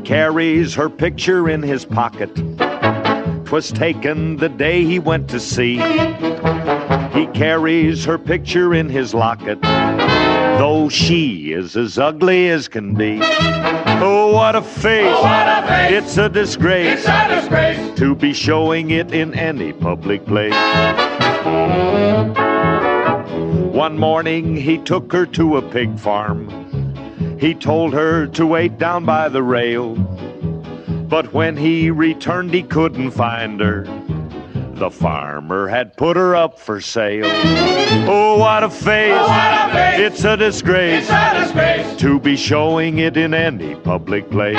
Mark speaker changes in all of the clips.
Speaker 1: carries her picture in his pocket. 'Twas taken the day he went to sea. He carries her picture in his locket, though she is as ugly as can be. Oh, what a face!
Speaker 2: Oh, what a face!
Speaker 1: It's a disgrace.
Speaker 2: It's a disgrace
Speaker 1: to be showing it in any public place. One morning he took her to a pig farm. He told her to wait down by the rail. But when he returned he couldn't find her. The farmer had put her up for sale. Oh, what a face!
Speaker 2: Oh, what a face!
Speaker 1: It's a disgrace.
Speaker 2: It's a disgrace
Speaker 1: to be showing it in any public place.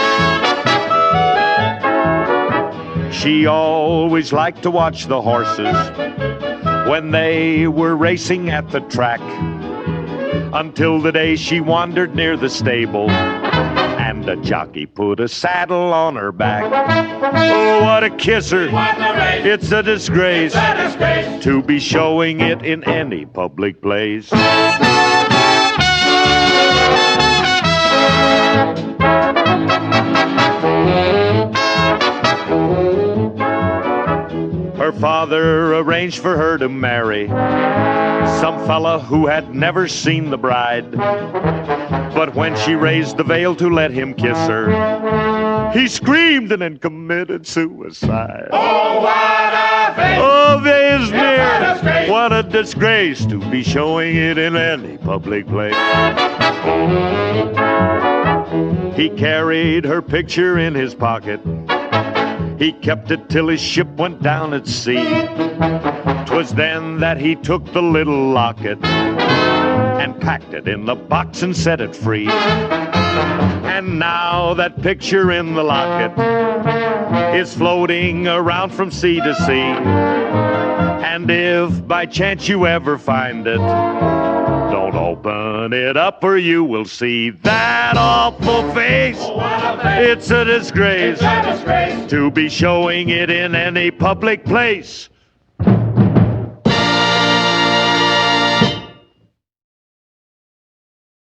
Speaker 1: She always liked to watch the horses when they were racing at the track, until the day she wandered near the stable and a jockey put a saddle on her back. Oh, what a kisser! It's a disgrace,
Speaker 2: It's a disgrace
Speaker 1: to be showing it in any public place. Her father arranged for her to marry some fella who had never seen the bride. But when she raised the veil to let him kiss her, he screamed and then committed suicide.
Speaker 2: Oh, what a face!
Speaker 1: Oh, there's
Speaker 2: It's a disgrace.
Speaker 1: what a disgrace to be showing it in any public place. He carried her picture in his pocket. He kept it till his ship went down at sea. 'Twas then that he took the little locket and packed it in the box and set it free. And now that picture in the locket is floating around from sea to sea. And if by chance you ever find it, don't open it up or you will see that awful face.
Speaker 2: Oh, what a face!
Speaker 1: It's a disgrace
Speaker 2: It's a disgrace
Speaker 1: to be showing it in any public place.